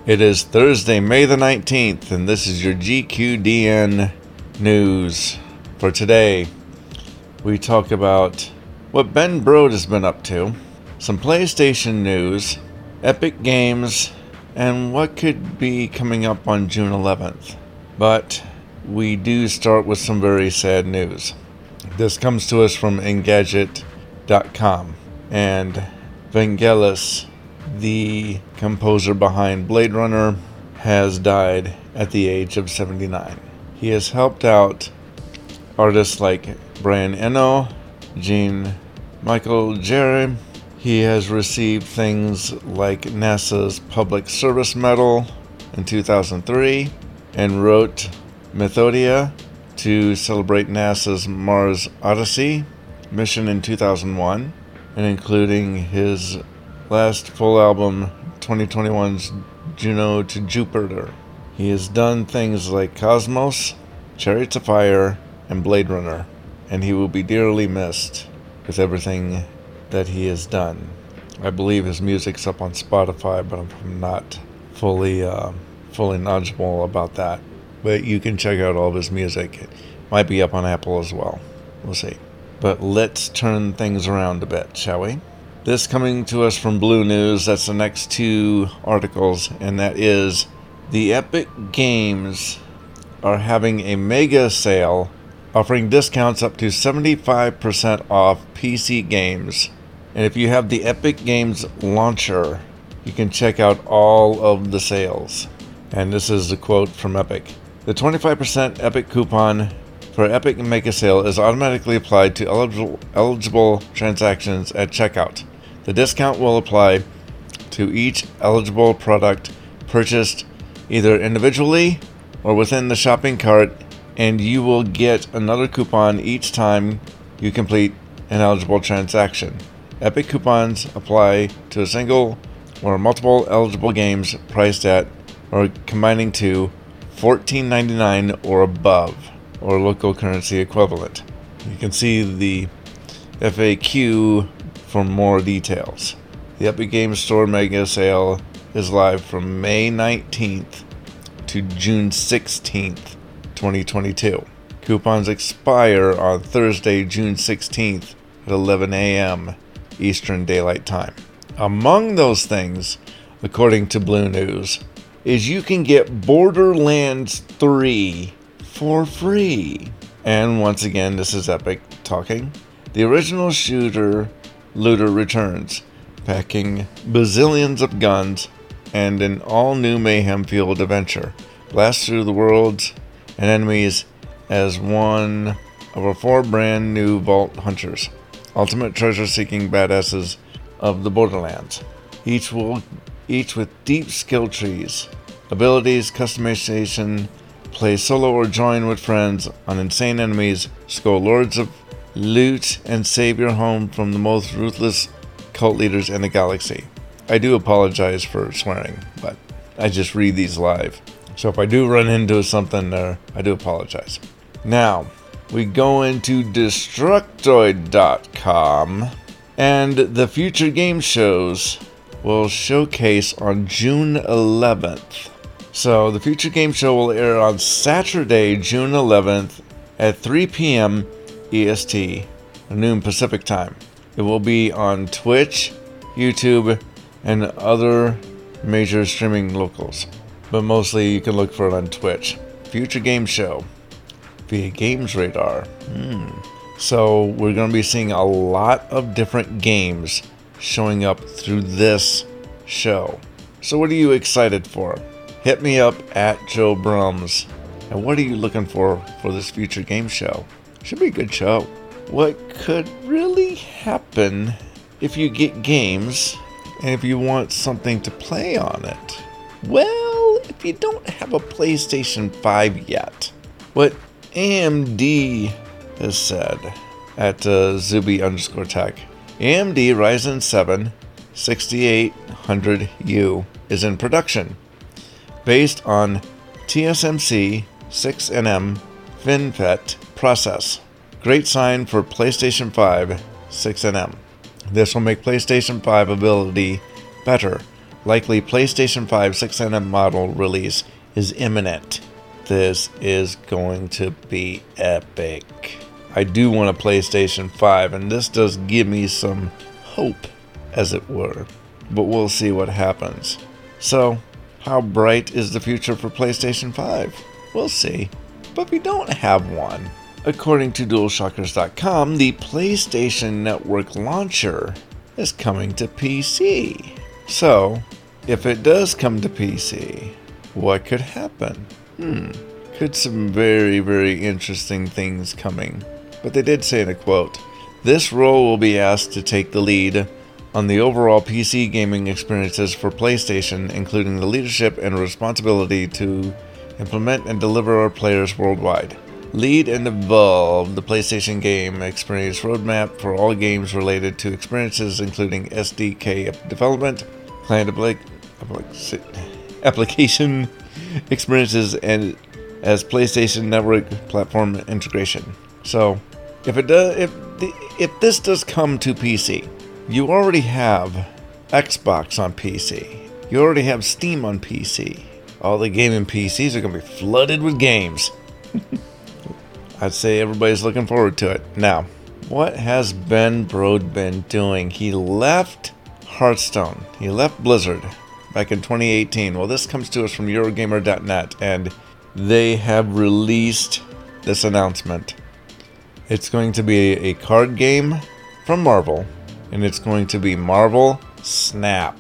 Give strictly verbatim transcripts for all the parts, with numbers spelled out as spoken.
It is Thursday, May the nineteenth, and this is your G Q D N news. For today, we talk about what Ben Brode has been up to, some PlayStation news, Epic Games, and what could be coming up on June eleventh. But we do start with some very sad news. This comes to us from Engadget dot com, and Vangelis, the composer behind Blade Runner, has died at the age of seventy-nine. He has helped out artists like Brian Eno, Jean-Michel Jarre. He has received things like NASA's Public Service Medal in two thousand three and wrote Methodia to celebrate NASA's Mars Odyssey mission in two thousand one, and including his last full album, twenty twenty-one's Juno to Jupiter. He has done things like Cosmos, Chariots of Fire, and Blade Runner, and he will be dearly missed with everything that he has done. I believe his music's up on Spotify, but I'm not fully uh, fully knowledgeable about that. But you can check out all of his music. It might be up on Apple as well. We'll see. But let's turn things around a bit, shall we? This coming to us from Blue News, that's the next two articles, and that is the Epic Games are having a mega sale offering discounts up to seventy-five percent off P C games. And if you have the Epic Games launcher, you can check out all of the sales. And this is a quote from Epic. The twenty-five percent Epic coupon for Epic Mega Sale is automatically applied to eligible, eligible transactions at checkout. The discount will apply to each eligible product purchased either individually or within the shopping cart, and you will get another coupon each time you complete an eligible transaction. Epic coupons apply to a single or multiple eligible games priced at or combining to fourteen ninety-nine or above, or local currency equivalent. You can see the F A Q for more details. The Epic Games Store Mega Sale is live from May nineteenth to June sixteenth, twenty twenty-two. Coupons expire on Thursday, June sixteenth at eleven a.m. Eastern Daylight Time. Among those things, according to Blue News, is you can get Borderlands three for free. And once again, this is Epic talking. The original shooter looter returns, packing bazillions of guns and an all-new mayhem-fueled adventure. Blast through the worlds and enemies as one of our four brand new Vault Hunters, ultimate treasure-seeking badasses of the Borderlands. Each will, each with deep skill trees, abilities, customization, play solo or join with friends on insane enemies, score lords of loot, and save your home from the most ruthless cult leaders in the galaxy. I do apologize for swearing, but I just read these live. So if I do run into something there, I do apologize. Now, we go into Destructoid dot com, and the future game shows will showcase on June eleventh. So the future game show will air on Saturday, June eleventh at three p.m. E S T, noon Pacific time. It will be on Twitch, YouTube, and other major streaming locals, but mostly you can look for it on Twitch. Future Game Show via Games Radar. Hmm. So we're going to be seeing a lot of different games showing up through this show. So what are you excited for? Hit me up at Joe Brums. And what are you looking for for this future game show? Should be a good show. What could really happen if you get games and if you want something to play on it? Well, if you don't have a PlayStation five yet, what A M D has said at uh, Zuby underscore tech, A M D Ryzen seven sixty-eight hundred U is in production based on T S M C six N M FinFET process. Great sign for PlayStation five six N M. This will make PlayStation five ability better likely PlayStation five six hundred model release is imminent. This is going to be epic. I do want a PlayStation five, and this does give me some hope, as it were. But we'll see what happens. So, how bright is the future for PlayStation five? We'll see. But we don't have one. According to DualShockers dot com, the PlayStation Network launcher is coming to P C. So, if it does come to P C, what could happen? Hmm, could some very, very interesting things coming. But they did say in a quote, "This role will be asked to take the lead on the overall P C gaming experiences for PlayStation, including the leadership and responsibility to implement and deliver our players worldwide. Lead and evolve the PlayStation game experience roadmap for all games related to experiences, including S D K development, client application experiences, and as PlayStation Network platform integration." So, if it does, if the, if this does come to P C, you already have Xbox on P C. You already have Steam on P C. All the gaming P Cs are going to be flooded with games. I'd say everybody's looking forward to it. Now, what has Ben Brode been doing? He left Hearthstone. He left Blizzard back in twenty eighteen. Well, this comes to us from Eurogamer dot net, and they have released this announcement. It's going to be a card game from Marvel, and it's going to be Marvel Snap.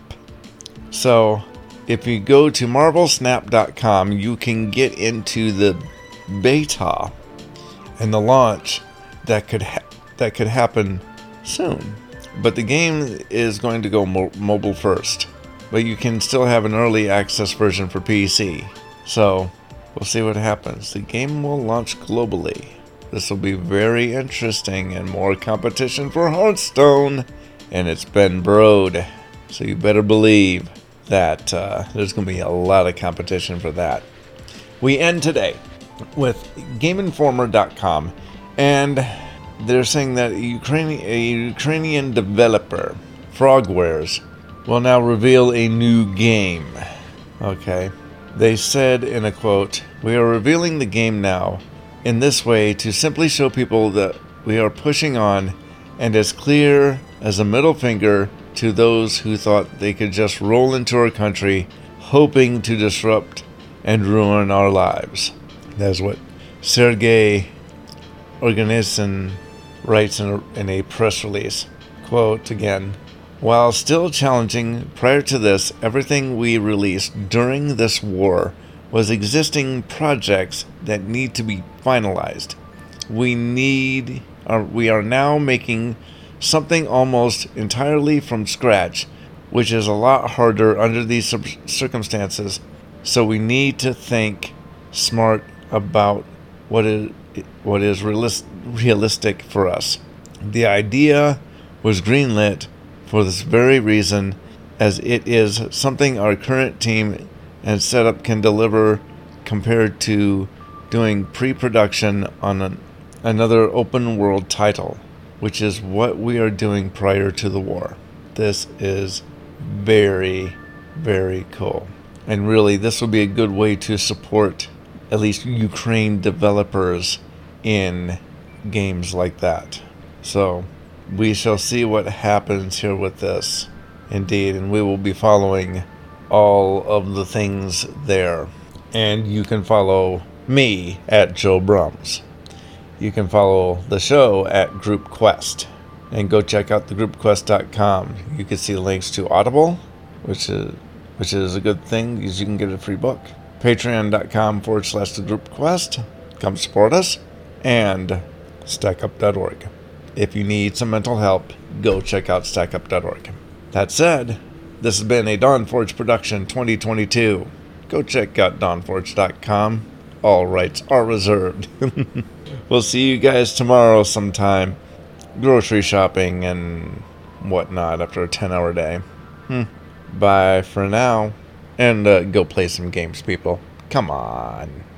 So, if you go to marvel snap dot com, you can get into the beta and the launch that could ha- that could happen soon. But the game is going to go mo- mobile first. But you can still have an early access version for P C. So, we'll see what happens. The game will launch globally. This will be very interesting and more competition for Hearthstone. And it's Ben Brode. So you better believe that uh, there's going to be a lot of competition for that. We end today with Game Informer dot com, and they're saying that a Ukrainian, a Ukrainian developer, Frogwares, will now reveal a new game. Okay. They said in a quote, "We are revealing the game now in this way to simply show people that we are pushing on, and as clear as a middle finger to those who thought they could just roll into our country, hoping to disrupt and ruin our lives." That's what Sergei Organitsin writes in a, in a press release. Quote again, "While still challenging, prior to this, everything we released during this war was existing projects that need to be finalized. We need, uh, we are now making something almost entirely from scratch, which is a lot harder under these circumstances. So we need to think smart about what is what is realis- realistic for us. The idea was greenlit for this very reason, as it is something our current team and setup can deliver compared to doing pre-production on an, another open world title, which is what we are doing prior to the war. This is very, very cool. And really, this will be a good way to support at least Ukraine developers in games like that. So, we shall see what happens here with this, indeed, and we will be following all of the things there. And you can follow me at Joe Brums. You can follow the show at Group Quest, and go check out the group quest dot com. You can see links to Audible, which is which is a good thing because you can get a free book. Patreon.com forward slash the Group Quest. Come support us. And stack up dot org. If you need some mental help, go check out stack up dot org. That said, this has been a Dawnforge production twenty twenty-two. Go check out dawn forge dot com. All rights are reserved. We'll see you guys tomorrow sometime. Grocery shopping and whatnot after a ten-hour day. Hmm. Bye for now. And uh, go play some games, people. Come on.